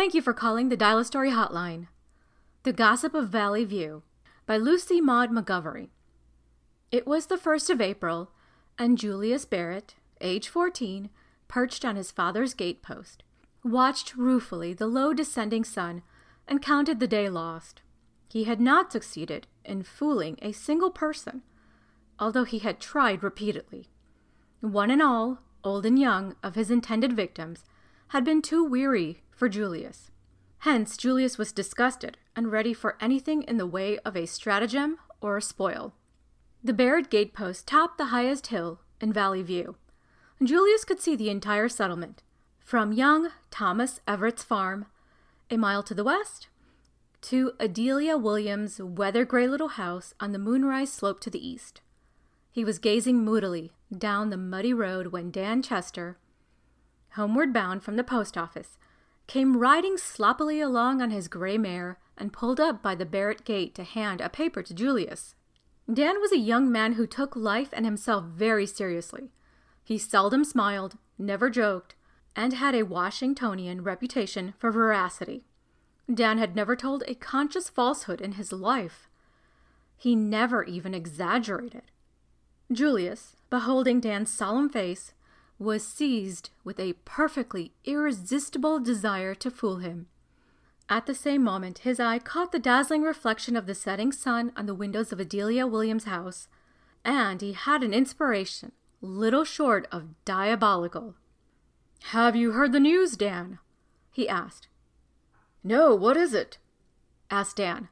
Thank you for calling the Dial a Story hotline. The Gossip of Valley View by Lucy Maud McGovery. It was the 1st of April, and Julius Barrett, age 14, perched on his father's gatepost, watched ruefully the low descending sun, and counted the day lost. He had not succeeded in fooling a single person, although he had tried repeatedly. One and all, old and young, of his intended victims had been too weary for Julius. Hence, Julius was disgusted and ready for anything in the way of a stratagem or a spoil. The Barrett gatepost topped the highest hill in Valley View. Julius could see the entire settlement, from young Thomas Everett's farm, a mile to the west, to Adelia Williams' weather-gray little house on the Moonrise slope to the east. He was gazing moodily down the muddy road when Dan Chester, homeward bound from the post office, came riding sloppily along on his gray mare and pulled up by the Barrett gate to hand a paper to Julius. Dan was a young man who took life and himself very seriously. He seldom smiled, never joked, and had a Washingtonian reputation for veracity. Dan had never told a conscious falsehood in his life. He never even exaggerated. Julius, beholding Dan's solemn face, was seized with a perfectly irresistible desire to fool him. At the same moment, his eye caught the dazzling reflection of the setting sun on the windows of Adelia Williams' house, and he had an inspiration little short of diabolical. "Have you heard the news, Dan?" he asked. "No, what is it?" asked Dan.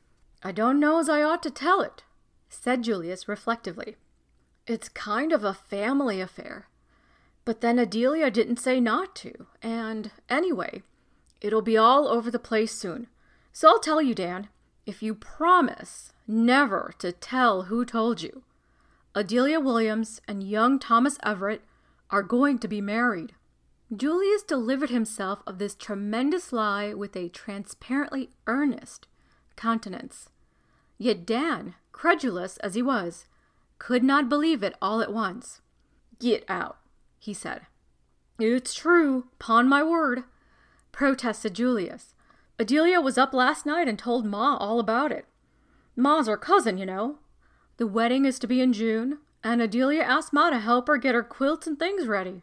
"I don't know as I ought to tell it," said Julius reflectively. "It's kind of a family affair. But then Adelia didn't say not to, and anyway, it'll be all over the place soon. So I'll tell you, Dan, if you promise never to tell who told you. Adelia Williams and young Thomas Everett are going to be married." Julius delivered himself of this tremendous lie with a transparently earnest countenance. Yet Dan, credulous as he was, could not believe it all at once. "Get out," he said. "It's true, 'pon my word," protested Julius. "Adelia was up last night and told Ma all about it. Ma's her cousin, you know. The wedding is to be in June, and Adelia asked Ma to help her get her quilts and things ready."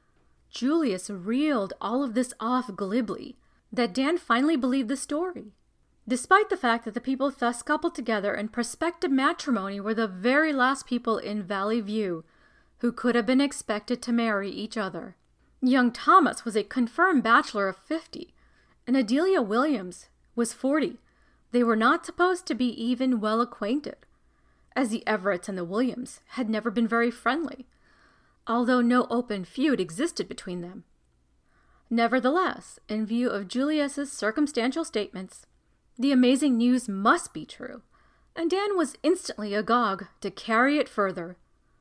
Julius reeled all of this off glibly, that Dan finally believed the story, despite the fact that the people thus coupled together in prospective matrimony were the very last people in Valley View who could have been expected to marry each other. Young Thomas was a confirmed bachelor of 50, and Adelia Williams was 40. They were not supposed to be even well acquainted, as the Everetts and the Williams had never been very friendly, although no open feud existed between them. Nevertheless, in view of Julius's circumstantial statements, the amazing news must be true, and Dan was instantly agog to carry it further.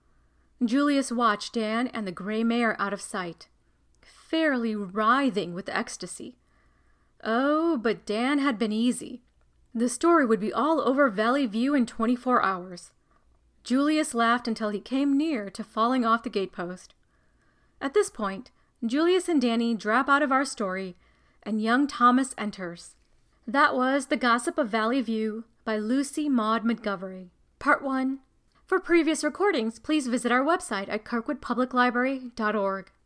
Julius watched Dan and the gray mare out of sight, fairly writhing with ecstasy. Oh, but Dan had been easy. The story would be all over Valley View in 24 hours. Julius laughed until he came near to falling off the gatepost. At this point, Julius and Danny drop out of our story, and young Thomas enters. That was The Gossip of Valley View by Lucy Maud McGovery, Part 1. For previous recordings, please visit our website at kirkwoodpubliclibrary.org.